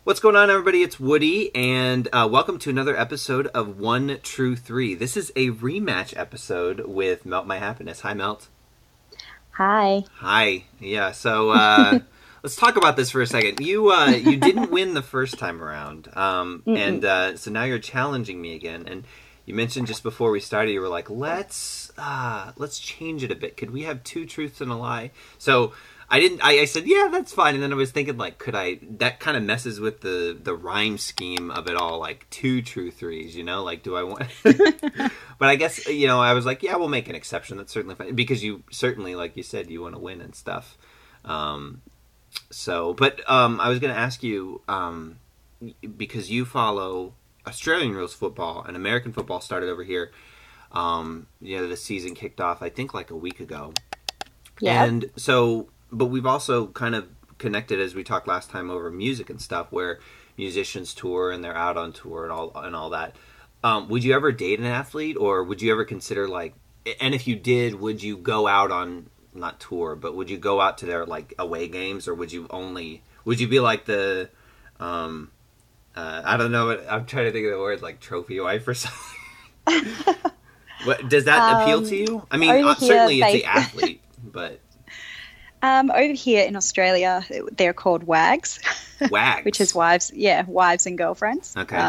What's going on, everybody? It's Woody, and welcome to another episode of One True Three. This is a rematch episode with Melt My Happiness. Hi, Melt. Hi. Hi. Yeah, so let's talk about this for a second. You didn't win the first time around, and so now you're challenging me again. And you mentioned just before we started, you were like, let's change it a bit. Could we have two truths and a lie? So I said, yeah, that's fine. And then I was thinking, like, that kind of messes with the rhyme scheme of it all, like two true threes, like, do I want, but I guess, I was like, yeah, we'll make an exception. That's certainly fine. Because you certainly, like you said, you want to win and stuff. I was going to ask you, because you follow Australian rules football and American football started over here. The season kicked off, I think, like a week ago. Yeah. And so, but we've also kind of connected, as we talked last time, over music and stuff, where musicians tour and they're out on tour and all that. Would you ever date an athlete, or would you ever consider, like, and if you did, would you go out on, not tour, but would you go out to their, like, away games, or would you be like the, I don't know, I'm trying to think of the word, like trophy wife or something. What, does that appeal to you? I mean, certainly it's the athlete, but... over here in Australia, they're called WAGs. WAGs? Which is wives, wives and girlfriends. Okay.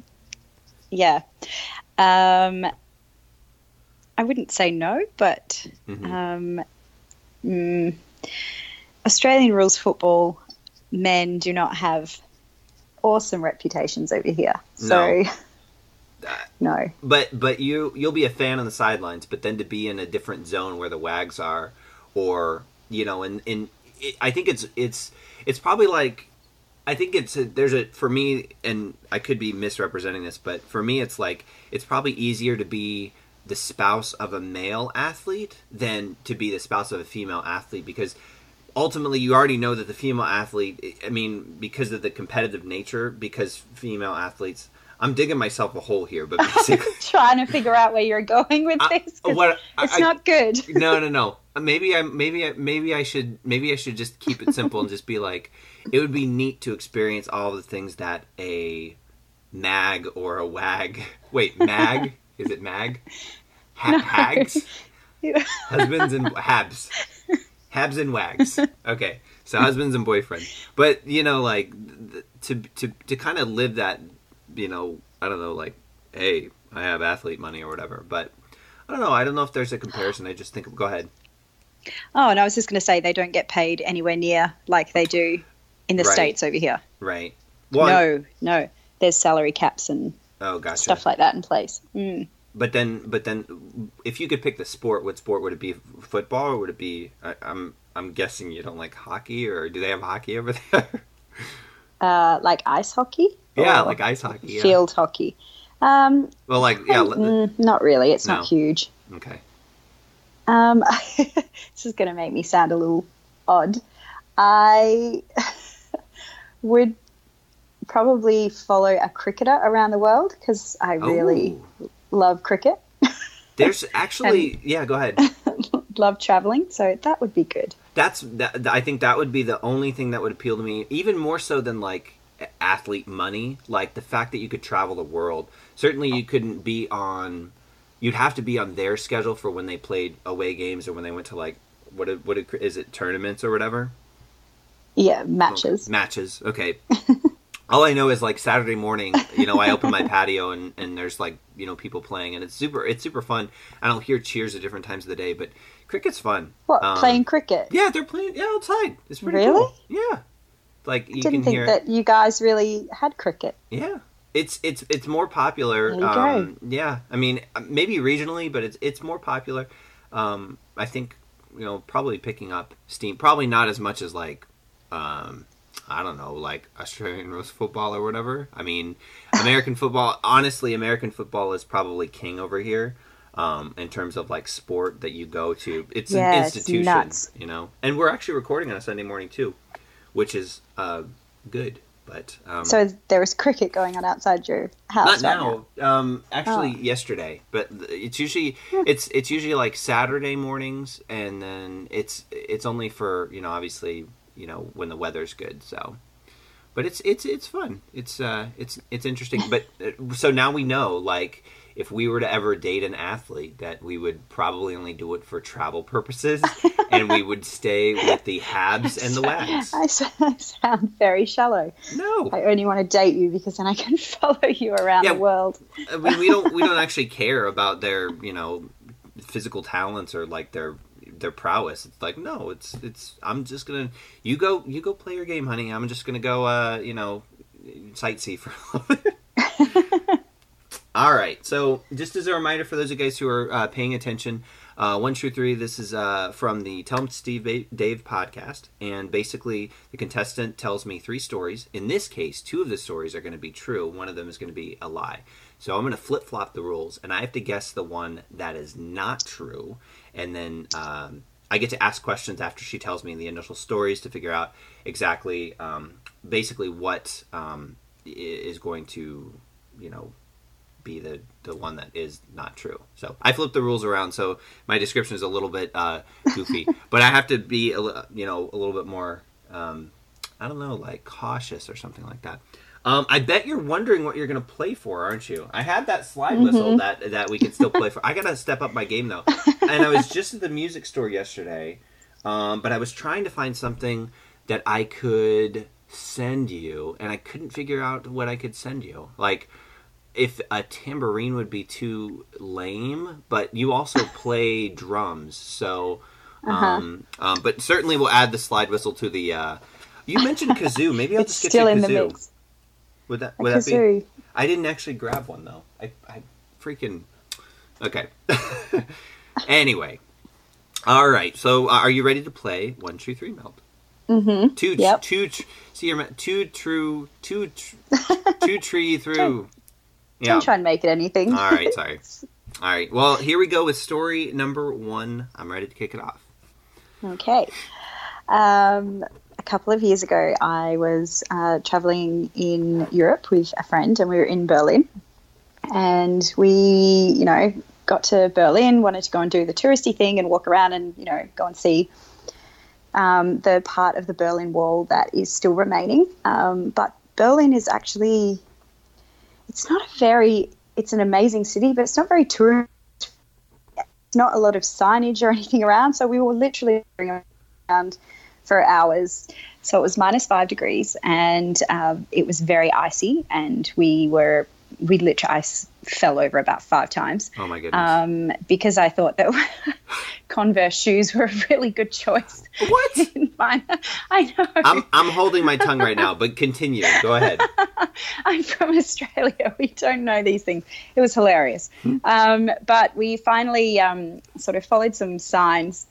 I wouldn't say no, but Australian rules football men do not have awesome reputations over here. So... No. But you'll be a fan on the sidelines, but then to be in a different zone where the WAGs are, or I think it's probably like, I think for me, and I could be misrepresenting this, but for me it's like, it's probably easier to be the spouse of a male athlete than to be the spouse of a female athlete, because ultimately you already know that the female athlete, I mean, because of the competitive nature, because female athletes, I'm digging myself a hole here, but basically... trying to figure out where you're going with this. It's not good. No. Maybe I should just keep it simple and just be like, it would be neat to experience all the things that a mag or a wag... Wait, mag? Is it mag? Hags? Husbands and... Habs. Habs and wags. Okay, so husbands and boyfriends. But, like, to kind of live that... I don't know, like, hey, I have athlete money or whatever, but I don't know if there's a comparison. I just think, go ahead. Oh, and I was just going to say, they don't get paid anywhere near like they do in the States over here. Right. Well, no, there's salary caps and stuff like that in place. But then, if you could pick the sport, what sport would it be? Football, or would it be? I'm guessing you don't like hockey, or do they have hockey over there? Like ice hockey. Yeah, like ice hockey. Yeah. Field hockey. Well, like, yeah. Not really. It's not huge. Okay. This is going to make me sound a little odd. I would probably follow a cricketer around the world because I really love cricket. There's actually, go ahead. Love traveling, so that would be good. I think that would be the only thing that would appeal to me, even more so than, like, athlete money, like the fact that you could travel the world. Certainly you couldn't be on, you'd have to be on their schedule for when they played away games or when they went to, like, what is it, tournaments or whatever? Yeah, matches. Matches, okay. All I know is, like, Saturday morning, I open my patio and there's, like, people playing, and it's super fun. I don't hear cheers at different times of the day, but cricket's fun. What, playing cricket? Yeah, they're playing outside. It's pretty really cool. Yeah. Like, you didn't think that you guys really had cricket. Yeah, it's more popular. There you go. Yeah, I mean, maybe regionally, but it's more popular. I think probably picking up steam. Probably not as much as, like, I don't know, like Australian rules football or whatever. I mean, American football. Honestly, American football is probably king over here. In terms of, like, sport that you go to, it's an institution. It's nuts. And we're actually recording on a Sunday morning too, which is good. But so there was cricket going on outside your house. Not now. Actually, yesterday. But it's usually it's usually like Saturday mornings, and then it's only for obviously when the weather's good. So, but it's fun. It's interesting. But so now we know, like, if we were to ever date an athlete, that we would probably only do it for travel purposes, and we would stay with the Habs and the Wags. I sound very shallow. No, I only want to date you because then I can follow you around the world. I mean, we don't actually care about their, you know, physical talents or like their prowess. It's like, no, it's I'm just gonna you go play your game, honey. I'm just gonna go you know, sightsee for a little bit. All right, so just as a reminder for those of you guys who are paying attention, 1 True 3, this is from the Tell 'em Steve Dave podcast, and basically the contestant tells me 3 stories. In this case, 2 of the stories are going to be true, one of them is going to be a lie. So I'm going to flip-flop the rules, and I have to guess the one that is not true, and then I get to ask questions after she tells me the initial stories to figure out exactly, basically what is going to, you know, be the one that is not true. So I flipped the rules around, so my description is a little bit goofy, but I have to be a little bit more I don't know, like cautious or something like that. I bet you're wondering what you're going to play for, aren't you? I had that slide whistle that we could still play for. I got to step up my game though. And I was just at the music store yesterday, but I was trying to find something that I could send you, and I couldn't figure out what I could send you. Like, if a tambourine would be too lame, but you also play drums, so but certainly we'll add the slide whistle to the you mentioned kazoo. Maybe I'll just get you a kazoo. It's still in the mix. Would that be? I didn't actually grab one though. I freaking okay. Anyway, all right. So are you ready to play 1 True 3 Meld? Mm-hmm. Two tree through. Yeah. Don't try and make it anything. All right, sorry. All right, well, here we go with story number 1. I'm ready to kick it off. Okay. A couple of years ago, I was traveling in Europe with a friend, and we were in Berlin. And we, you know, got to Berlin, wanted to go and do the touristy thing and walk around and, you know, go and see the part of the Berlin Wall that is still remaining. But Berlin is actually... it's an amazing city, but it's not very tourist. It's not a lot of signage or anything around. So we were literally going around for hours. So it was -5 degrees, and it was very icy, and we literally fell over about 5 times. Oh my goodness. Because I thought that Converse shoes were a really good choice. What? I know. I'm holding my tongue right now, but continue. Go ahead. I'm from Australia. We don't know these things. It was hilarious. But we finally sort of followed some signs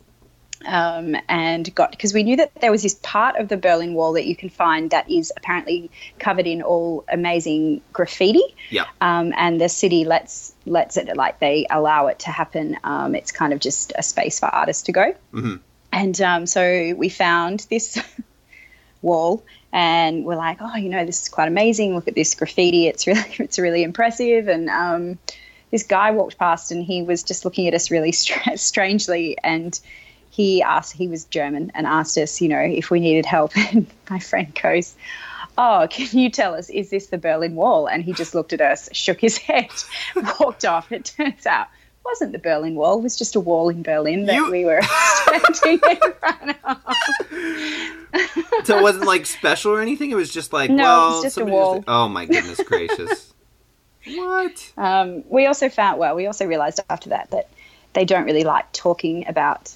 and because we knew that there was this part of the Berlin Wall that you can find that is apparently covered in all amazing graffiti. Yeah. And the city lets it, like, they allow it to happen. It's kind of just a space for artists to go. Mm-hmm. And so we found this wall, and we're like, oh, you know, this is quite amazing. Look at this graffiti. It's really impressive. And this guy walked past, and he was just looking at us really strangely, and he was German, and asked us, you know, if we needed help. And my friend goes, oh, can you tell us, is this the Berlin Wall? And he just looked at us, shook his head, walked off. It turns out it wasn't the Berlin Wall. It was just a wall in Berlin that we were standing in front of. So it wasn't like special or anything? It was just like, no, well, it was just a wall. Oh my goodness gracious. What? We also realized after that they don't really like talking about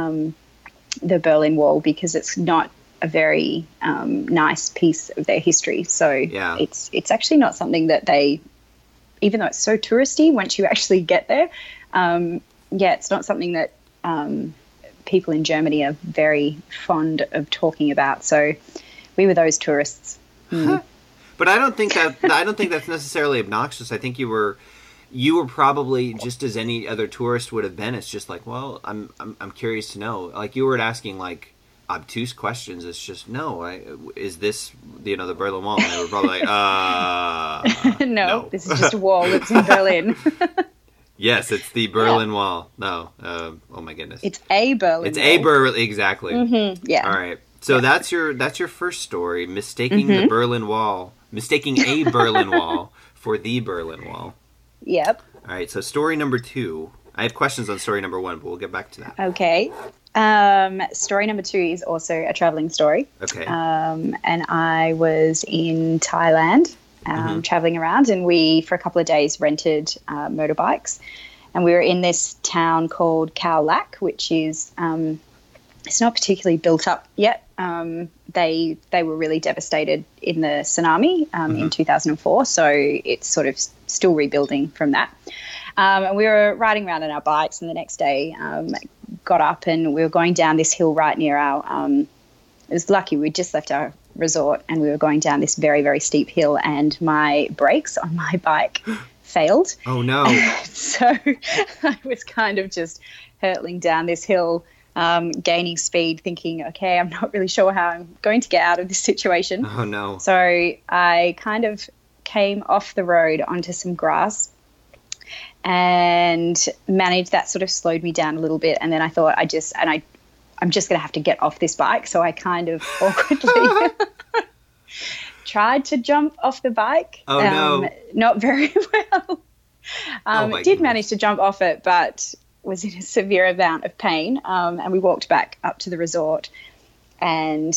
the Berlin Wall because it's not a very nice piece of their history. So it's actually not something that they, even though it's so touristy, once you actually get there, it's not something that people in Germany are very fond of talking about. So we were those tourists. Mm. But I don't think that's necessarily obnoxious. I think you were probably just as any other tourist would have been. It's just like, well, I'm curious to know. Like, you weren't asking like obtuse questions. It's just, is this, you know, the Berlin Wall? And they were probably like, no, this is just a wall that's in Berlin. Yes, it's the Berlin Wall. No, oh my goodness, it's a Berlin. It's Wall. A Berlin, exactly. Mm-hmm. Yeah. All right. So that's your first story, mistaking the Berlin Wall, mistaking a Berlin Wall for the Berlin Wall. Yep. All right, so story number 2. I have questions on story number 1, but we'll get back to that. Okay. Story number 2 is also a traveling story. Okay. And I was in Thailand, traveling around, and we, for a couple of days, rented motorbikes. And we were in this town called Khao Lak, which is, it's not particularly built up yet. They were really devastated in the tsunami in 2004, so it's sort of still rebuilding from that. And we were riding around on our bikes, and the next day got up and we were going down this hill right near our it was lucky we'd just left our resort and we were going down this very, very steep hill, and my brakes on my bike failed. Oh no. So I was kind of just hurtling down this hill, gaining speed, thinking, okay, I'm not really sure how I'm going to get out of this situation. Oh no. So I kind of came off the road onto some grass and managed, that sort of slowed me down a little bit. And then I thought I'm just going to have to get off this bike. So I kind of awkwardly tried to jump off the bike. Oh, no. Not very well. Did manage to jump off it, but was in a severe amount of pain. And we walked back up to the resort, and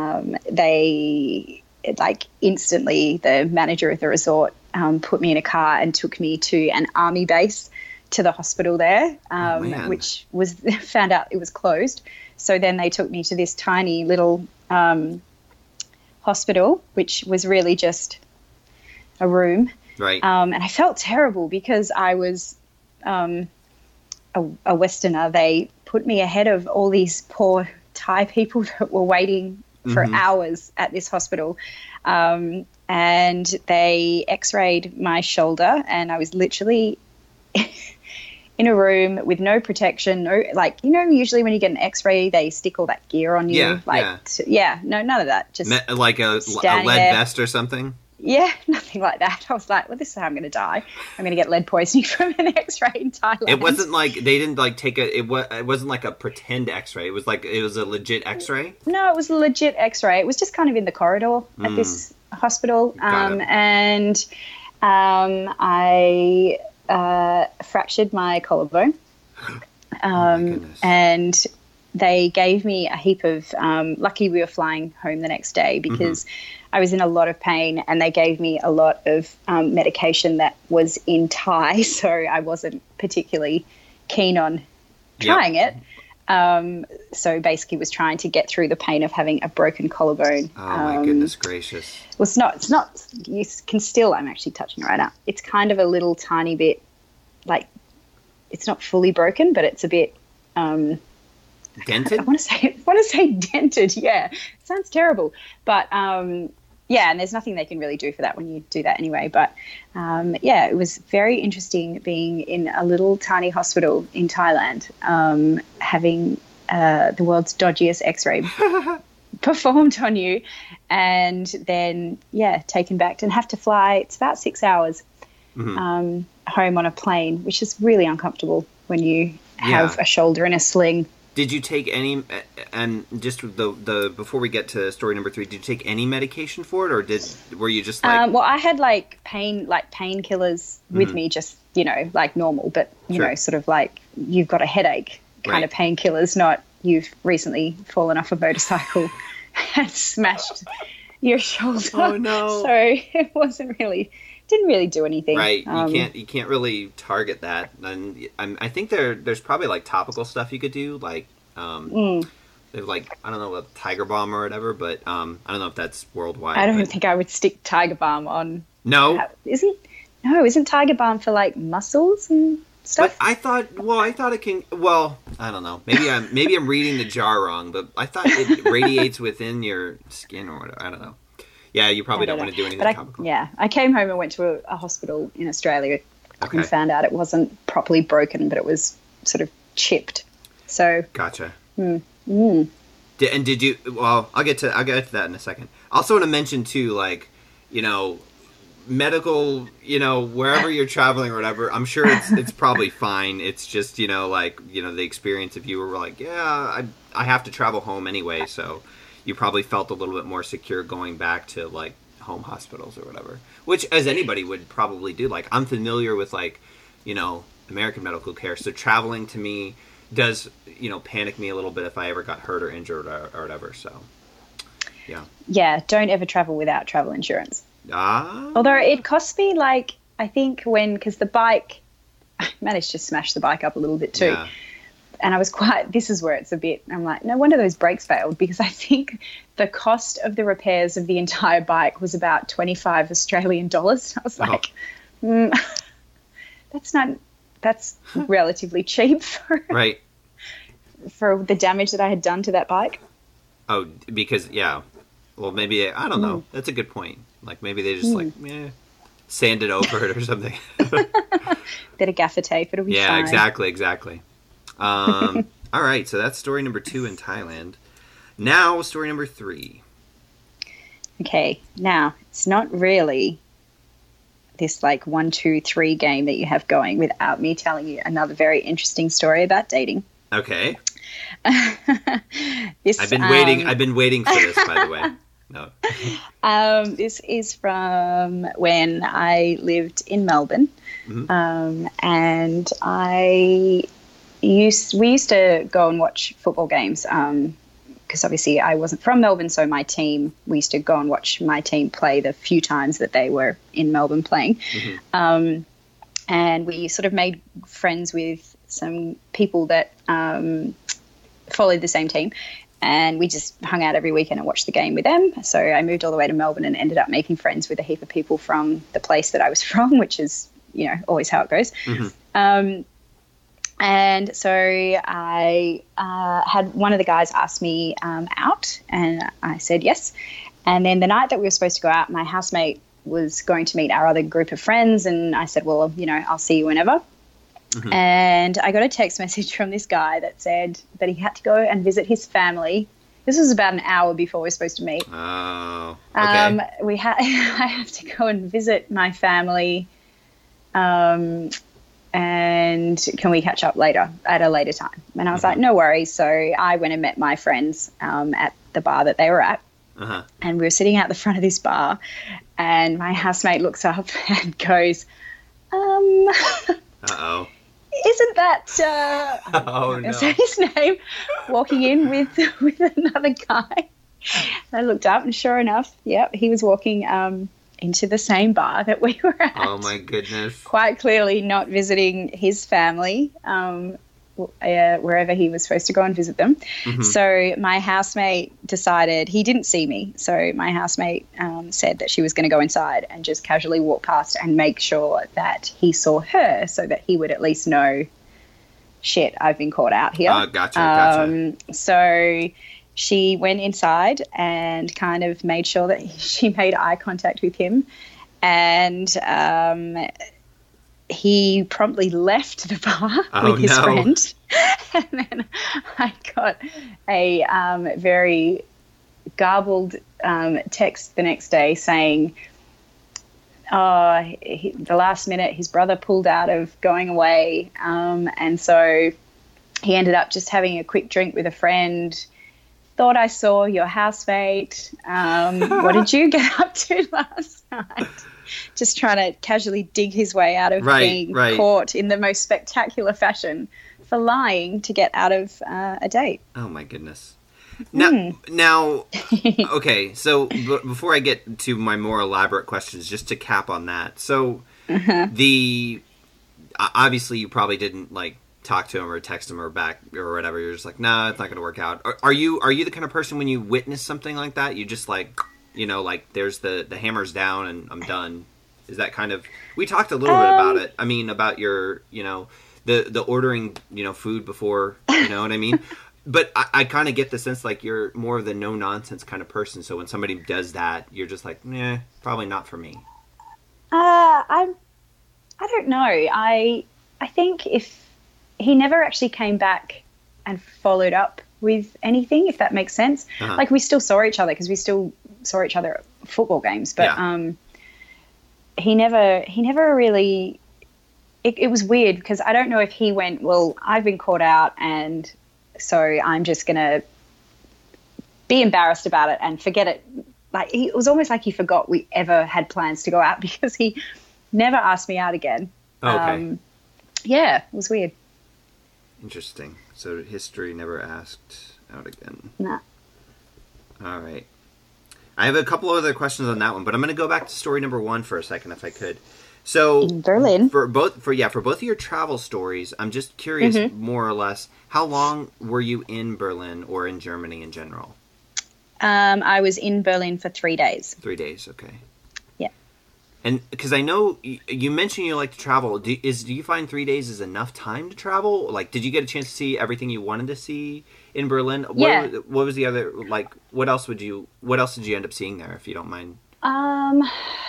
they, like, instantly, the manager of the resort put me in a car and took me to an army base, to the hospital there, which was found out it was closed. So then they took me to this tiny little hospital, which was really just a room. Right. And I felt terrible because I was a Westerner. They put me ahead of all these poor Thai people that were waiting for hours at this hospital. And they x-rayed my shoulder, and I was literally in a room with no protection, no, like, you know, usually when you get an x-ray, they stick all that gear on you. No, none of that. Just like a lead vest or something? Yeah, nothing like that. I was like, well, this is how I'm going to die. I'm going to get lead poisoning from an x-ray in Thailand. It wasn't like, they didn't like take it wasn't like a pretend x-ray. It was a legit x-ray? No, it was a legit x-ray. It was just kind of in the corridor at this hospital. And I fractured my collarbone. And they gave me a heap of, lucky we were flying home the next day because I was in a lot of pain, and they gave me a lot of medication that was in Thai, so I wasn't particularly keen on trying it. So basically was trying to get through the pain of having a broken collarbone. Oh, my goodness gracious. Well, it's not, you can still, I'm actually touching it right now. It's kind of a little tiny bit, like, it's not fully broken, but it's a bit... dented? I want to say dented, yeah. It sounds terrible. But, yeah, and there's nothing they can really do for that when you do that anyway. But, yeah, it was very interesting being in a little tiny hospital in Thailand, having the world's dodgiest x-ray performed on you, and then, yeah, taken back and have to fly. It's about 6 hours home on a plane, which is really uncomfortable when you have a shoulder in a sling. Did you take any, and just the before we get to story number 3, did you take any medication for it, or were you just like... well, I had painkillers with me, just, you know, like normal, but, you know, sort of like you've got a headache kind of painkillers, not you've recently fallen off a motorcycle and smashed your shoulder. Oh, no. So it didn't really do anything. Right. You can't really target that. And I think there's probably like topical stuff you could do, like there's like, I don't know, a Tiger Balm or whatever, but I don't know if that's worldwide. I don't think I would stick Tiger Balm on. No. Isn't Tiger Balm for like muscles and stuff? But I thought it can, well, I don't know. Maybe I'm reading the jar wrong, but I thought it radiates within your skin or whatever. I don't know. Yeah, you probably don't want to do anything topical. I came home and went to a hospital in Australia and found out it wasn't properly broken, but it was sort of chipped. So gotcha. Did you? Well, I'll get to that in a second. I also want to mention too, like, you know, medical, you know, wherever you're traveling or whatever. I'm sure it's probably fine. It's just, you know, like, you know, the experience of you were like, yeah, I have to travel home anyway, so. you probably felt a little bit more secure going back to like home hospitals or whatever, which as anybody would probably do. Like I'm familiar with like, you know, American medical care, so traveling to me does, you know, panic me a little bit if I ever got hurt or injured or whatever. So yeah, don't ever travel without travel insurance. Ah. Although it cost me like, I think because the bike, I managed to smash the bike up a little bit too. Yeah. And I was this is where it's a bit, I'm like, no wonder those brakes failed, because I think the cost of the repairs of the entire bike was about 25 Australian dollars. I was like, that's relatively cheap for the damage that I had done to that bike. Oh, because, yeah. Well, maybe, I don't know. That's a good point. Like, maybe they just, sanded over it or something. Bit of gaffer tape, it'll be fine. Yeah, exactly. All right, so that's story number 2 in Thailand. Now, story number 3. Okay, now, it's not really this, like, 1, 2, 3 game that you have going without me telling you another very interesting story about dating. Okay. I've been waiting for this, by the way. No. This is from when I lived in Melbourne, and we used to go and watch football games because obviously I wasn't from Melbourne, so we used to go and watch my team play the few times that they were in Melbourne playing, and we sort of made friends with some people that followed the same team. And we just hung out every weekend and watched the game with them. So I moved all the way to Melbourne and ended up making friends with a heap of people from the place that I was from, which is, you know, always how it goes. And so I had one of the guys ask me out, and I said yes. And then the night that we were supposed to go out, my housemate was going to meet our other group of friends, and I said, well, you know, I'll see you whenever. And I got a text message from this guy that said that he had to go and visit his family. This was about an hour before we were supposed to meet. Oh, okay. I have to go and visit my family, and can we catch up later at a later time? And I was like, no worries. So I went and met my friends at the bar that they were at. And we were sitting out the front of this bar, and my housemate looks up and goes, uh-oh. Isn't that oh, no. say his name, walking in with another guy? And I looked up, and sure enough, he was walking into the same bar that we were at. Oh my goodness. Quite clearly not visiting his family, wherever he was supposed to go and visit them. So my housemate decided, he didn't see me, so my housemate said that she was going to go inside and just casually walk past and make sure that he saw her, so that he would at least know, shit, I've been caught out here. Gotcha. So she went inside and kind of made sure that she made eye contact with him, and he promptly left the bar with his friend. And then I got a very garbled text the next day saying, the last minute his brother pulled out of going away, and so he ended up just having a quick drink with a friend. Thought I saw your housemate. What did you get up to last night? Just trying to casually dig his way out of being caught in the most spectacular fashion for lying to get out of a date. Oh, my goodness. Now okay, so before I get to my more elaborate questions, just to cap on that. So obviously you probably didn't, like, talk to him or text him or back or whatever. You're just like, nah, it's not going to work out. Are you the kind of person when you witness something like that, you just like, you know, like there's the hammer's down and I'm done? Is that kind of, we talked a little bit about it. I mean, about your, you know, the ordering, you know, food before, you know what I mean? But I kind of get the sense like you're more of the no nonsense kind of person. So when somebody does that, you're just like, nah, probably not for me. I don't know. I think if he never actually came back and followed up with anything, if that makes sense. Like, we still saw each other because we still saw each other at football games, but he never really. It was weird because I don't know if he went, well, I've been caught out, and so I'm just gonna be embarrassed about it and forget it. Like, it was almost like he forgot we ever had plans to go out because he never asked me out again. Okay. Yeah, it was weird. Interesting. So history never asked out again. Nah. All right. I have a couple other questions on that one, but I'm going to go back to story number 1 for a second, if I could. So In Berlin. for both of your travel stories, I'm just curious, more or less, how long were you in Berlin or in Germany in general? I was in Berlin for 3 days. 3 days, okay. Yeah. And because I know you mentioned you like to travel, do you find 3 days is enough time to travel? Like, did you get a chance to see everything you wanted to see in Berlin? Yeah. What was the other, like, what else did you end up seeing there, if you don't mind? I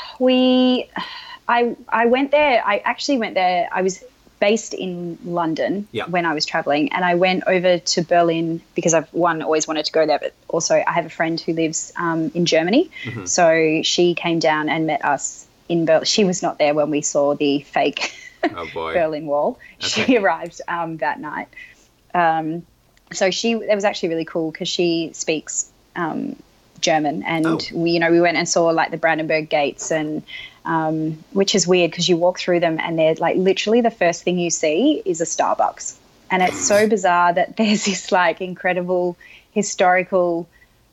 went there. I actually went there. I was based in London when I was traveling, and I went over to Berlin because I've always wanted to go there, but also I have a friend who lives in Germany, so she came down and met us in Berlin. She was not there when we saw the fake Berlin Wall. Okay. She arrived that night. So it was actually really cool because she speaks German, and we went and saw like the Brandenburg Gates, and which is weird because you walk through them and they're like literally the first thing you see is a Starbucks, and it's so bizarre that there's this like incredible historical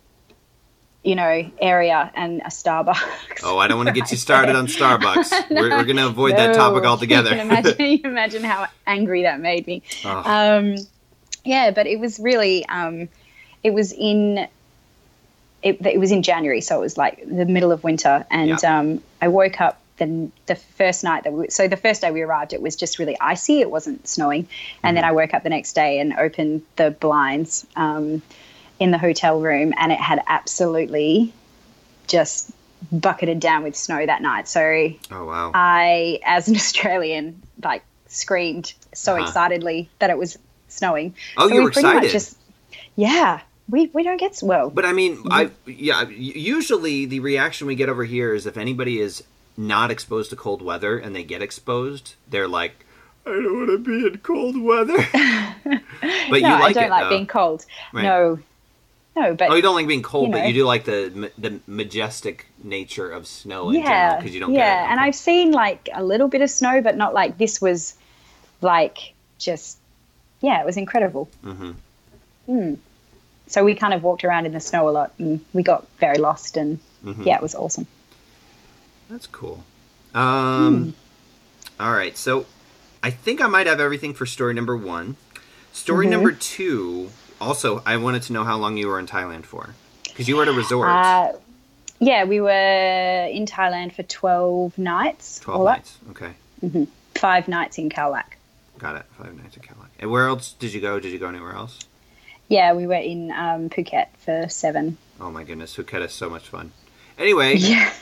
area and a Starbucks. Oh, I don't want to get you started on Starbucks. No, we're going to avoid that topic altogether. You can imagine how angry that made me. Yeah, but it was really it was in January, so it was like the middle of winter, and I woke up the first night the first day we arrived, it was just really icy. It wasn't snowing, and then I woke up the next day and opened the blinds in the hotel room, and it had absolutely just bucketed down with snow that night. So I, as an Australian, like screamed so excitedly that it was snowing. Oh, so you were excited? We don't get well. But I mean, usually the reaction we get over here is if anybody is not exposed to cold weather and they get exposed, they're like, I don't want to be in cold weather. But I don't like being cold. Right. No, but you don't like being cold, but you do like the majestic nature of snow in general because you don't get it. Yeah, and I've seen like a little bit of snow, but not like this was like just it was incredible. So we kind of walked around in the snow a lot, and we got very lost, and it was awesome. That's cool. All right, so I think I might have everything for story number 1. Story number 2, also, I wanted to know how long you were in Thailand for, because you were at a resort. We were in Thailand for 12 nights. 12 nights, okay. 5 nights in Khao Lak. Got it, 5 nights in Khao Lak. And where else did you go? Did you go anywhere else? Yeah, we were in Phuket for 7. Oh my goodness, Phuket is so much fun. Anyway,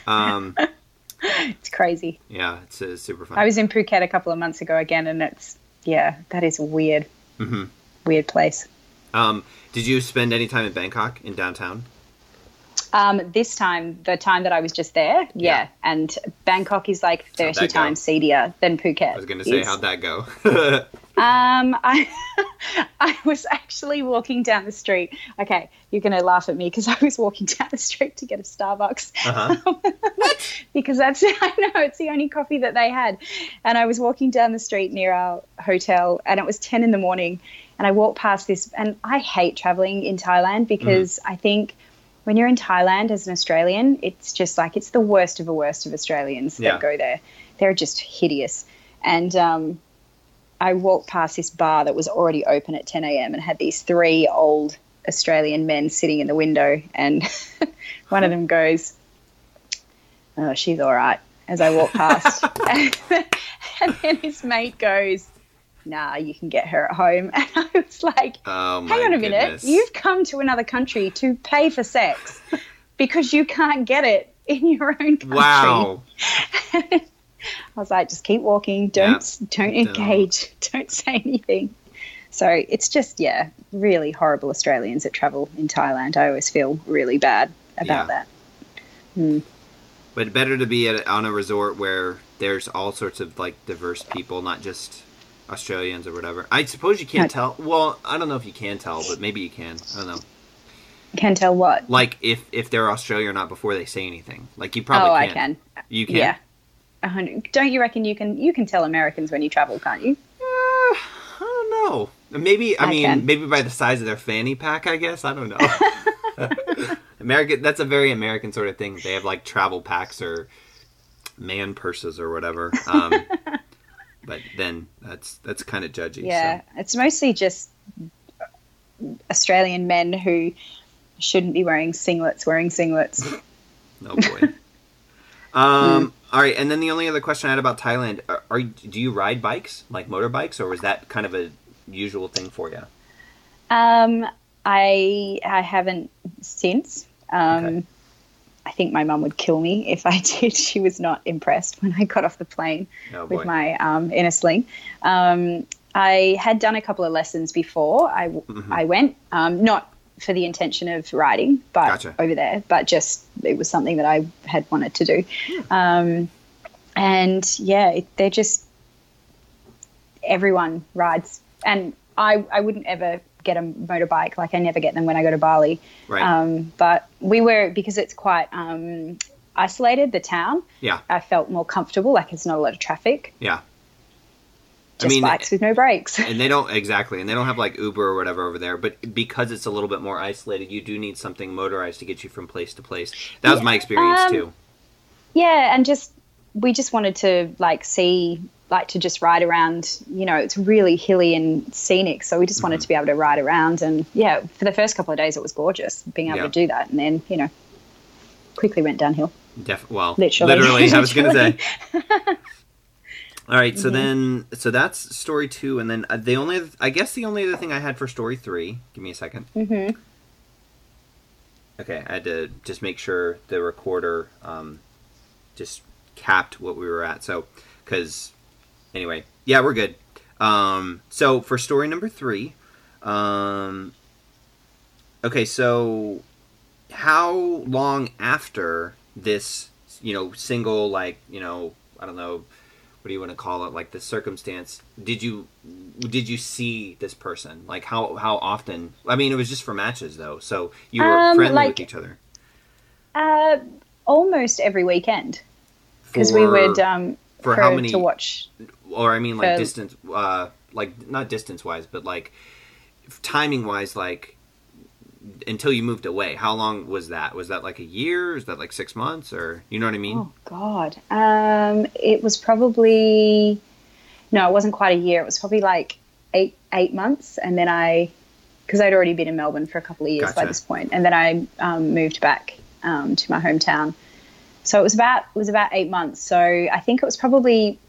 it's crazy. Yeah, it's super fun. I was in Phuket a couple of months ago again, and that is a weird place. Did you spend any time in Bangkok, in downtown? The time that I was just there, and Bangkok is like 30 times seedier than Phuket. I was going to say, how'd that go? I was actually walking down the street. Okay, you're going to laugh at me because I was walking down the street to get a Starbucks. Because it's the only coffee that they had. And I was walking down the street near our hotel, and it was 10 in the morning, and I walked past this, and I hate traveling in Thailand because I think when you're in Thailand as an Australian, it's just like it's the worst of the worst of Australians that go there. They're just hideous. And I walked past this bar that was already open at 10 a.m. and had these 3 old Australian men sitting in the window, and one of them goes, "Oh, she's all right," as I walk past. And then his mate goes, "Nah, you can get her at home." And I was like, hang on a minute. You've come to another country to pay for sex because you can't get it in your own country. Wow. I was like, just keep walking. Don't engage. Don't say anything. So it's just, really horrible Australians that travel in Thailand. I always feel really bad about that. But better to be on a resort where there's all sorts of like diverse people, not just Australians or whatever. I suppose you can't tell. Well, I don't know if you can tell, but maybe you can. I don't know. Can tell what? Like if they're Australian or not before they say anything. Like you probably I can. can. You can? Yeah. 100. Don't you reckon you can tell Americans when you travel, can't you? I don't know. Maybe, maybe by the size of their fanny pack, I guess. I don't know. That's a very American sort of thing. They have like travel packs or man purses or whatever. But then that's kind of judgy. Yeah, so. It's mostly just Australian men who shouldn't be wearing singlets. Oh boy. All right, and then the only other question I had about Thailand: do you ride bikes, like motorbikes, or was that kind of a usual thing for you? I haven't since. Okay. I think my mum would kill me if I did. She was not impressed when I got off the plane with my in a sling. I had done a couple of lessons before I went, not for the intention of riding, but over there, but just it was something that I had wanted to do. And yeah, they're just, everyone rides, and I wouldn't ever get a motorbike. Like I never get them when I go to Bali. Right. But we were, because it's quite isolated, the town. Yeah. I felt more comfortable. Like there's not a lot of traffic. Yeah. Just bikes with no brakes. And they don't have like Uber or whatever over there, but because it's a little bit more isolated, you do need something motorized to get you from place to place. That was my experience too. Yeah, and we just wanted to to just ride around. You know, it's really hilly and scenic, so we just wanted to be able to ride around. And yeah, for the first couple of days, it was gorgeous being able to do that, and then quickly went downhill. Literally, I was going to say. All right, so so that's story 2, and then the only other thing I had for story 3. Give me a second. Mm-hmm. Okay, I had to just make sure the recorder just capped what we were at. So, because anyway, yeah, we're good. So for story number 3, okay, so how long after this, single, I don't know. What do you want to call it? Like the circumstance? Did you see this person? Like how often? I mean, it was just for matches though, so you were friendly with each other. Almost every weekend, because we would for how many to watch. Or I mean, like distance, like not distance wise, but like timing wise, like until you moved away. How long was that? Was that like a year? Is that like 6 months, or you know what I mean? Oh God, it was probably it wasn't quite a year. It was probably like eight months, and then because I'd already been in Melbourne for a couple of years by this point, and then I moved back to my hometown. So it was about 8 months. So I think it was probably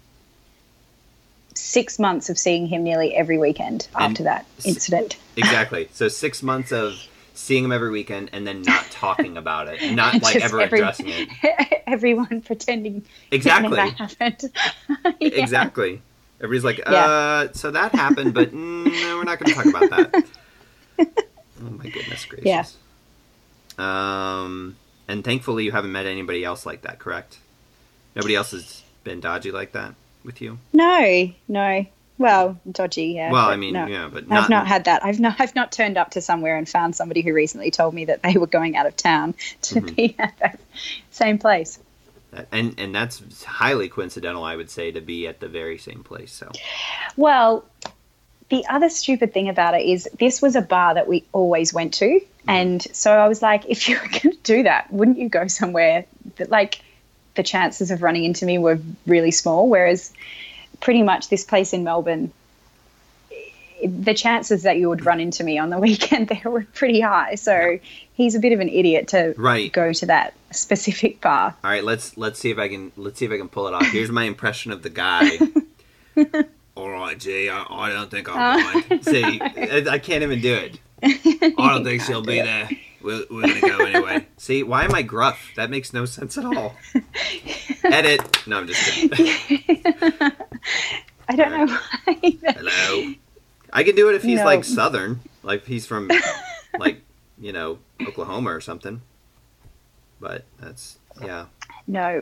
6 months of seeing him nearly every weekend after that incident. Exactly. So 6 months of seeing him every weekend and then not talking about it, not like ever addressing it. Everyone pretending exactly it never happened. Yeah. Exactly. Everybody's like, so that happened, but no, we're not going to talk about that. Oh my goodness gracious. Yeah. And thankfully you haven't met anybody else like that, correct? Nobody else has been dodgy like that with you? No. Well, dodgy, yeah. Well, I mean, no. But I've not had that. I've not turned up to somewhere and found somebody who recently told me that they were going out of town to be at that same place. And that's highly coincidental, I would say, to be at the very same place. So, well, the other stupid thing about it is this was a bar that we always went to, and so I was like, if you were going to do that, wouldn't you go somewhere that like the chances of running into me were really small, whereas pretty much this place in Melbourne, the chances that you would run into me on the weekend there were pretty high. So he's a bit of an idiot to go to that specific bar. All right, let's see if I can pull it off. Here's my impression of the guy. All right, G, I don't think I'll mind. See, I can't even do it. I don't think she'll be there. We're going to go anyway. See, why am I gruff? That makes no sense at all. Edit. No, I'm just kidding. I don't know why. Hello. I can do it if he's like Southern. Like he's from like, Oklahoma or something. But that's, yeah. No.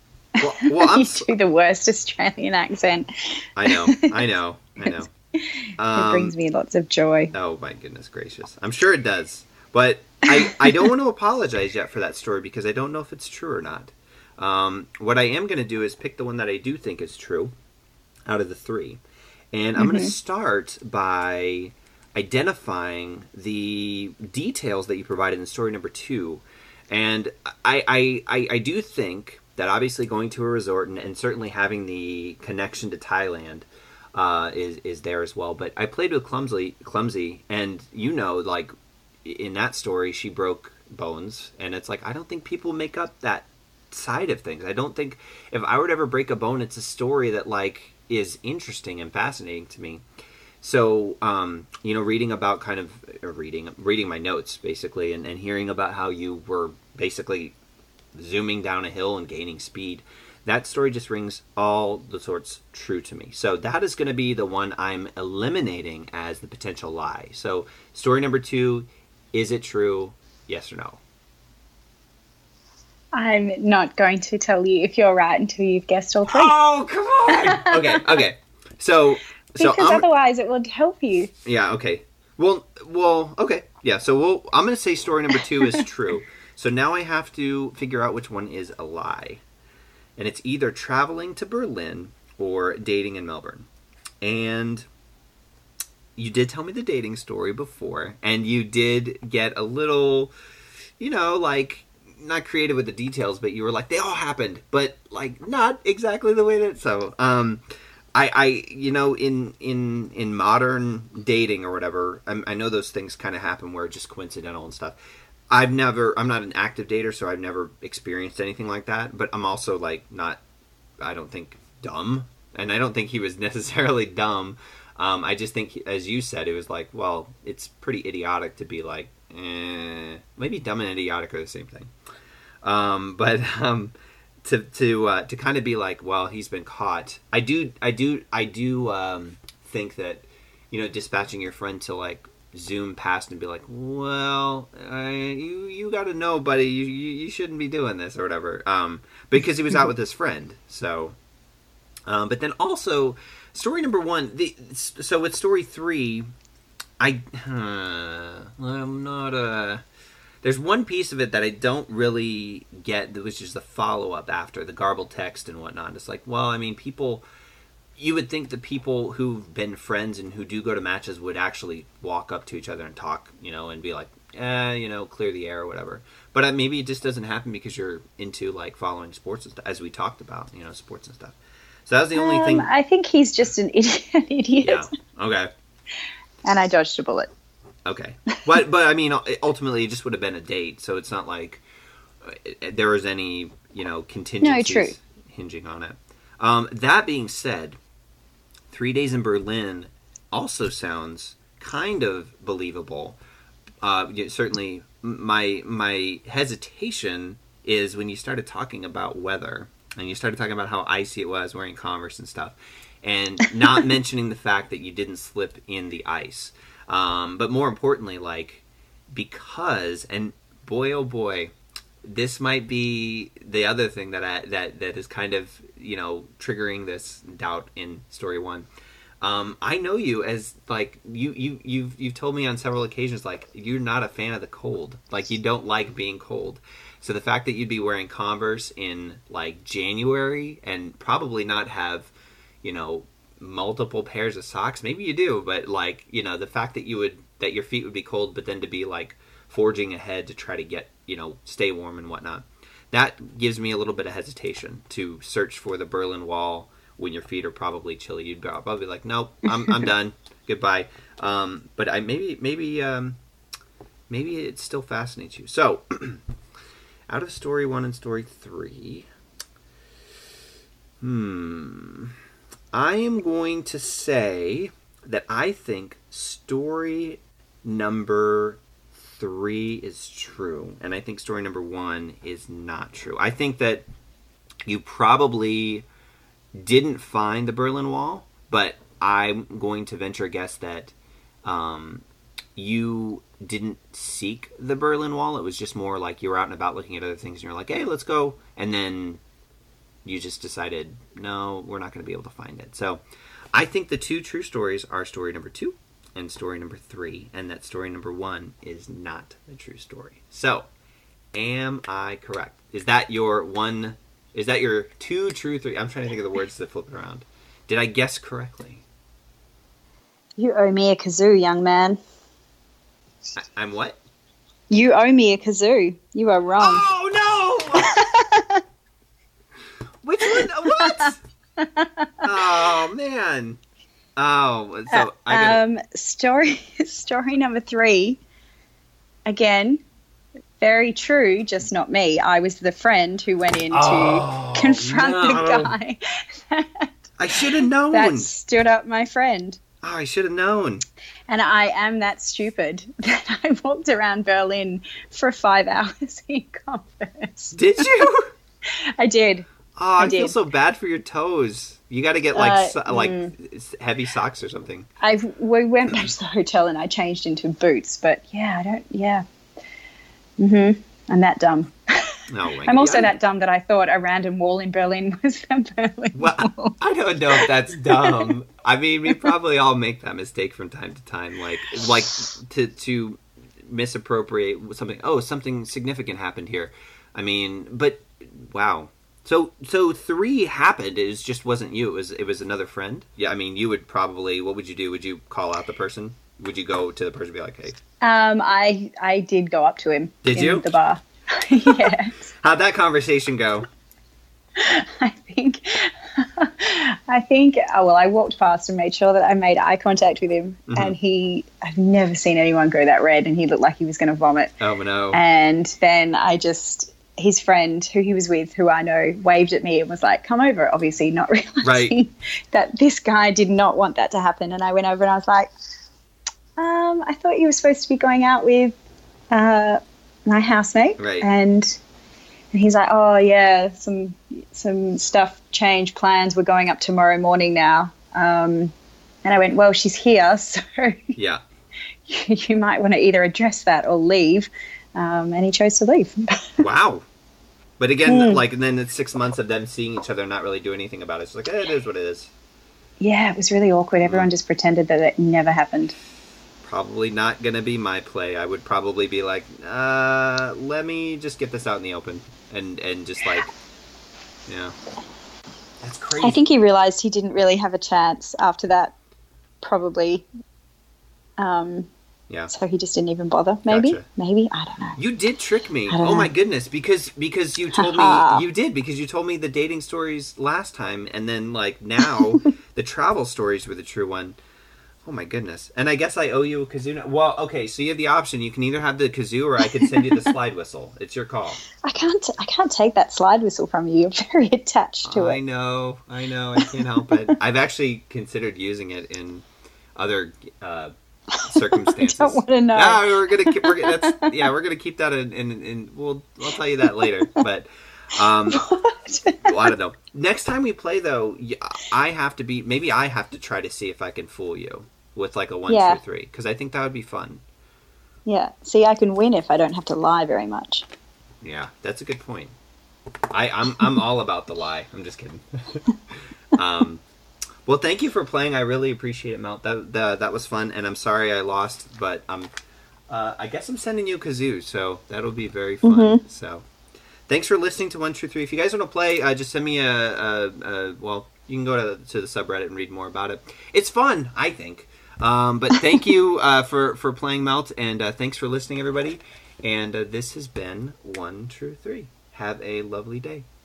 Well, I'm you do the worst Australian accent. I know. It brings me lots of joy. Oh my goodness gracious. I'm sure it does. But I don't want to apologize yet for that story because I don't know if it's true or not. What I am going to do is pick the one that I do think is true out of the three. And I'm going to start by identifying the details that you provided in story number 2. And I do think that obviously going to a resort and certainly having the connection to Thailand is there as well. But I played with Clumsy, and like in that story, she broke bones, and it's like I don't think people make up that side of things. I don't think if I were to ever break a bone, it's a story that like is interesting and fascinating to me. So, reading about reading my notes basically, and hearing about how you were basically zooming down a hill and gaining speed, that story just rings all the sorts true to me. So that is going to be the one I'm eliminating as the potential lie. So story number 2, is it true? Yes or no? I'm not going to tell you if you're right until you've guessed all 3. Oh, come on! Okay. So because otherwise it would help you. Yeah, okay. Well, okay. Yeah, so I'm going to say story number 2 is true. So now I have to figure out which one is a lie. And it's either traveling to Berlin or dating in Melbourne. And you did tell me the dating story before, and you did get a little, like, not creative with the details, but you were like, they all happened, but like not exactly the way that. So, in modern dating or whatever, I know those things kind of happen where it's just coincidental and stuff. I'm not an active dater, so I've never experienced anything like that. But I'm also like I don't think dumb, and I don't think he was necessarily dumb. I just think, as you said, it was like, well, it's pretty idiotic to be like, maybe dumb and idiotic are the same thing. But to kind of be like, well, he's been caught. I do think that, dispatching your friend to like zoom past and be like, well, you got to know, buddy, you shouldn't be doing this or whatever. Because he was out with his friend. So, but then also story number 1, so with story 3, I'm not there's one piece of it that I don't really get, which is the follow-up after, the garbled text and whatnot. It's like, well, I mean, you would think the people who've been friends and who do go to matches would actually walk up to each other and talk, and be like, clear the air or whatever. But maybe it just doesn't happen because you're into, like, following sports and stuff, as we talked about, sports and stuff. So that was the only thing. I think he's just an idiot. Yeah, okay. And I dodged a bullet. Okay. But I mean, ultimately, it just would have been a date, so it's not like there was any, contingencies hinging on it. That being said, 3 days in Berlin also sounds kind of believable. Certainly, my hesitation is when you started talking about weather, and you started talking about how icy it was wearing Converse and stuff, and not mentioning the fact that you didn't slip in the ice. But more importantly, like, because, and boy, oh boy, this might be the other thing that is kind of, triggering this doubt in story 1. I know you as, like, you've told me on several occasions, like, you're not a fan of the cold. Like, you don't like being cold. So the fact that you'd be wearing Converse in, like, January and probably not have, multiple pairs of socks, maybe you do, but like, the fact that that your feet would be cold, but then to be like forging ahead to try to get, stay warm and whatnot, that gives me a little bit of hesitation to search for the Berlin Wall when your feet are probably chilly. You'd probably be like, nope, I'm done, goodbye. But maybe it still fascinates you. So out of story 1 and story 3, I am going to say that I think story number 3 is true, and I think story number 1 is not true. I think that you probably didn't find the Berlin Wall, but I'm going to venture a guess that you didn't seek the Berlin Wall. It was just more like you were out and about looking at other things, and you're like, hey, let's go, and then you just decided, no, we're not going to be able to find it. So I think the two true stories are story number 2 and story number 3, and that story number 1 is not the true story. So, am I correct? Is that your 2 true 3? I'm trying to think of the words that flip it around. Did I guess correctly? You owe me a kazoo, young man. I'm what? You owe me a kazoo. You are wrong. Oh, no! Which one? What? Oh, man. Oh, so story number 3. Again, very true, just not me. I was the friend who went in to confront the guy. I should have known. That stood up my friend. Oh, I should have known. And I am that stupid that I walked around Berlin for 5 hours in Converse. Did you? I did. Oh, I feel so bad for your toes. You got to get like heavy socks or something. We went back to the hotel and I changed into boots, but I'm that dumb. Oh, I'm also that dumb that I thought a random wall in Berlin was the Berlin Wall. I don't know if that's dumb. I mean, we probably all make that mistake from time to time, like to misappropriate something. Oh, something significant happened here. I mean, but wow. So 3 happened. It just wasn't you. It was another friend. Yeah, I mean, you would probably. What would you do? Would you call out the person? Would you go to the person and be like, "Hey"? I did go up to him. Did you? In the bar. Yes. How'd that conversation go? I think. I walked past and made sure that I made eye contact with him, and I've never seen anyone go that red, and he looked like he was going to vomit. Oh no! And then his friend who he was with, who I know, waved at me and was like, "Come over," obviously not realizing that this guy did not want that to happen. And I went over and I was like, I thought you were supposed to be going out with my housemate. Right. And he's like, "Oh yeah, some stuff changed plans. We're going up tomorrow morning now." And I went, "Well, she's here, so yeah, you might want to either address that or leave." And he chose to leave. Wow. But again, and then it's 6 months of them seeing each other and not really doing anything about it. It's like, it is what it is. Yeah, it was really awkward. Everyone just pretended that it never happened. Probably not going to be my play. I would probably be like, let me just get this out in the open. And just like, yeah. That's crazy. I think he realized he didn't really have a chance after that, probably. Yeah. So he just didn't even bother. Maybe. Gotcha. Maybe. I don't know. You did trick me. Oh my goodness! Because you told me because you told me the dating stories last time, and then like now the travel stories were the true one. Oh my goodness! And I guess I owe you a kazoo now. Well, okay. So you have the option. You can either have the kazoo, or I can send you the slide whistle. It's your call. I can't take that slide whistle from you. You're very attached to it. I know. I can't help it. I've actually considered using it in other. Circumstances. I don't want to know. No, we're gonna keep that in. I'll tell you that later. But well, I don't know. Next time we play, though, I have to try to see if I can fool you with like a 1, 2, 3, because I think that would be fun. Yeah. See, I can win if I don't have to lie very much. Yeah, that's a good point. I'm all about the lie. I'm just kidding. Well, thank you for playing. I really appreciate it, Mel. That was fun, and I'm sorry I lost, but I guess I'm sending you a kazoo, so that'll be very fun. So, thanks for listening to 1, 2, 3. If you guys want to play, just send me well, you can go to the subreddit and read more about it. It's fun, I think. But thank you for playing, Melt, and thanks for listening, everybody. And this has been 1, 2, 3. Have a lovely day.